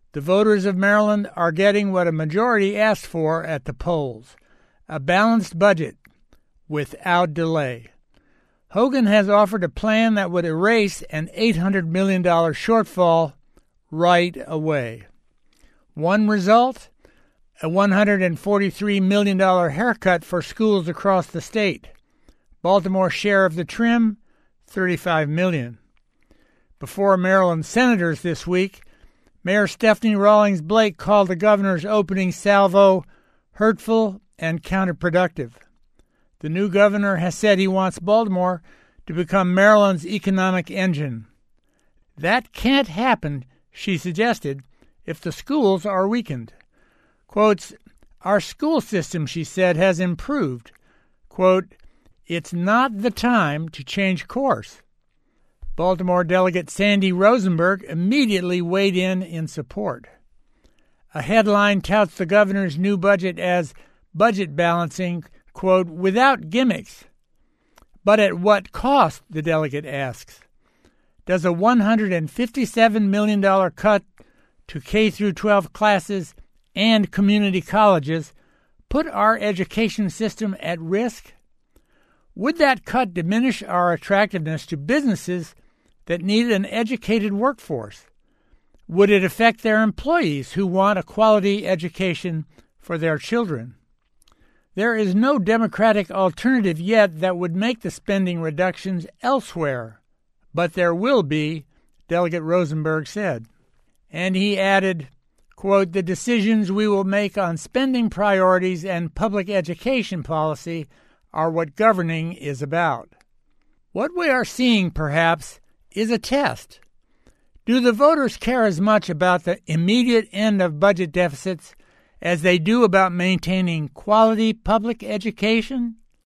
The voters of Maryland are getting what a majority asked for at the polls, a balanced budget without delay. Hogan has offered a plan that would erase an $800 million shortfall right away. One result? A $143 million haircut for schools across the state. Baltimore's share of the trim, $35 million. Before Maryland senators this week, Mayor Stephanie Rawlings Blake called the governor's opening salvo hurtful and counterproductive. The new governor has said he wants Baltimore to become Maryland's economic engine. That can't happen, she suggested, if the schools are weakened. Quotes, "Our school system," she said, "has improved." Quote, "It's not the time to change course." Baltimore delegate Sandy Rosenberg immediately weighed in support. A headline touts the governor's new budget as budget balancing, quote, "without gimmicks." But at what cost, the delegate asks. Does a $157 million cut to K-12 classes and community colleges put our education system at risk? Would that cut diminish our attractiveness to businesses that need an educated workforce? Would it affect their employees who want a quality education for their children? There is no Democratic alternative yet that would make the spending reductions elsewhere, but there will be, Delegate Rosenberg said. And he added, quote, "The decisions we will make on spending priorities and public education policy are what governing is about." What we are seeing, perhaps, is a test. Do the voters care as much about the immediate end of budget deficits as they do about maintaining quality public education?